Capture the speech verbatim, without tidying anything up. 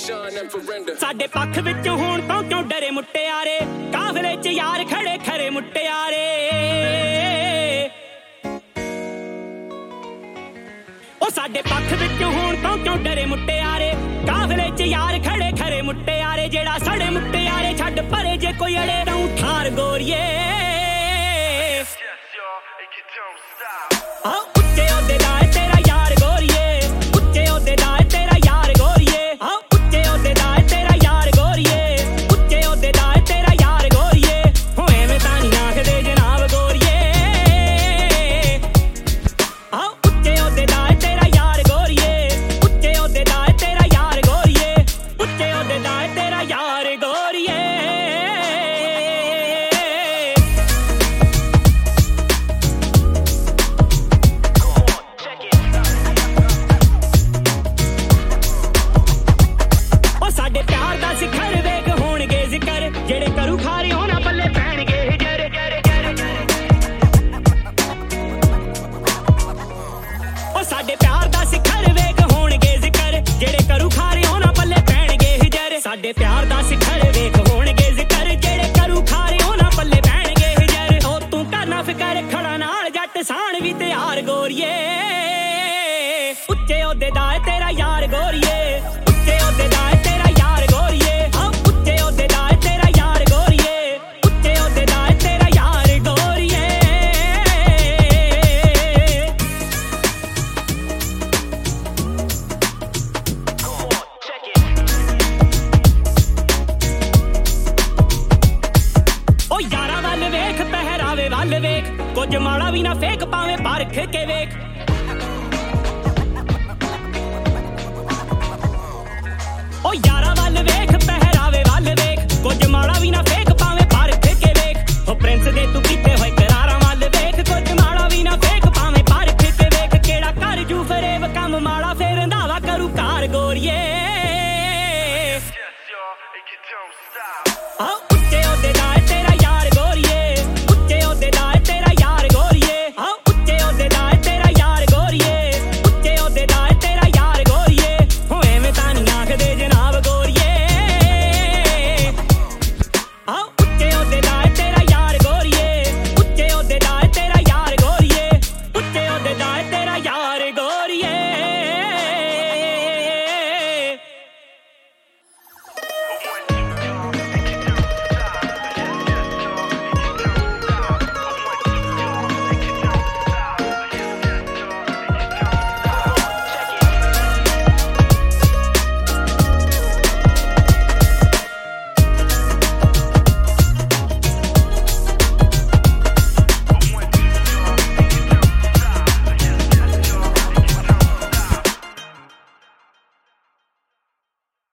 ਸਾਡੇ ਪੱਖ ਵਿੱਚ ਹੋਣ ਤੋਂ ਕਿਉਂ ਡਰੇ ਮੁਟਿਆਰੇ ਕਾਫਲੇ 'ਚ ਯਾਰ ਖੜੇ ਖਰੇ ਮੁਟਿਆਰੇ ਉਹ ਸਾਡੇ ਪੱਖ ਵਿੱਚ ਹੋਣ ਤੋਂ ਕਿਉਂ ਡਰੇ ਮੁਟਿਆਰੇ ਕਾਫਲੇ 'ਚ ਯਾਰ ਖੜੇ ਖਰੇ ਮੁਟਿਆਰੇ ਜਿਹੜਾ ਸੜੇ ਮੁਟਿਆਰੇ ਛੱਡ ਪਰੇ ਜੇ ਕੋਈ ਅੜੇ ਤੂੰ ਠਾਰ ਗੋਰੀਏ ਆ ਉੱਚੇ ਉਹਦੇ ਦਾ ਤੇਰਾ ਯਾਰ ਗੋਰੀਏ ਉੱਚੇ ਉਹਦੇ ਦਾ ਤੇਰਾ ਯਾਰ ਗੋਰੀਏ ਆ ਉੱਚੇ ਉਹਦੇ ਦਾ ਤੇਰਾ ਯਾਰ ਗੋਰੀਏ ਉੱਚੇ ਉਹਦੇ ਦਾ ਤੇਰਾ ਯਾਰ ਗੋਰੀਏ ਹੋ ਐਵੇਂ ਤਾਂ ਨਹੀਂ ਆਖਦੇ ਜਨਾਬ ਗੋਰੀਏ ਆ ਉੱਚੇ ਉਹਦੇ ਦਾ ਤੇਰਾ ਯਾਰ ਗੋਰੀਏ ਉੱਚੇ ਉਹਦੇ ਦਾ ਤੇਰਾ ਯਾਰ ਗੋਰੀਏ ਉੱਚੇ ਉਹਦੇ ਦਾ ਤੇਰਾ ਯਾਰ ਗੋਰੀਏ ਜਿਹੜੇ ਕਰੂ ਖਾਰੇ ਹੋਣਾ ਪੱਲੇ ਪੈਣਗੇ ਜਰੇ ਜਰੇ ਜਰੇ ਉਹ ਸਾਡੇ ਪਿਆਰ ਦਾ ਸਿਖਰ ਵੇਖ ਹੋਣਗੇ ਜ਼ਿਕਰ ਜਿਹੜੇ ਕਰੂ ਖਾਰੇ ਹੋਣਾ ਪੱਲੇ ਪੈਣਗੇ ਜਰੇ ਸਾਡੇ ਪਿਆਰ ਦਾ ਸਿਖਰ ਵੇਖ ਹੋਣਗੇ ਜ਼ਿਕਰ ਜਿਹੜੇ ਕਰੂ ਖਾਰੇ ਹੋਣਾ ਪੱਲੇ ਪੈਣਗੇ ਜਰੇ ਉਹ ਤੂੰ ਕਰਨਾ ਫਿਕਰ ਖੜਾ ਨਾਲ ਜੱਟ ਸਾਣ ਵੀ ਤਿਆਰ ਗੋਰੀਏ ਉੱਚੇ ਉਹਦੇ ਦਾ ਤੇਰਾ ਯਾਰ ਗੋਰੀਏ ਉੱਚੇ ਉਹਦੇ ਦਾ ਤੇਰਾ ਯਾਰ ਗੋਰੀਏ ਆ ਉੱਚੇ ਉਹਦੇ ਦਾ ਤੇਰਾ ਯਾਰ ਗੋਰੀਏ ਉੱਚੇ ਉਹਦੇ ਦਾ ਤੇਰਾ ਯਾਰ ਗੋਰੀਏ ਉਹ ਯਾਰਾਂ ਵੱਲ ਵੇਖ ਪਹਿਰਾਵੇ ਵੱਲ ਵੇਖ ਕੁਝ ਮਾੜਾ ਵੀ ਨਾ ਫੇਕ ਪਾਵੇਂ ਪਰਖ ਕੇ ਵੇਖ ਉਹ ਯਾਰਾਂ ਵੱਲ ਵੇਖ ਪਹਿਰਾਵੇ ਵੱਲ ਵੇਖ ਕੁਝ ਮਾੜਾ ਵੀ ਨਾ ਫੇਕ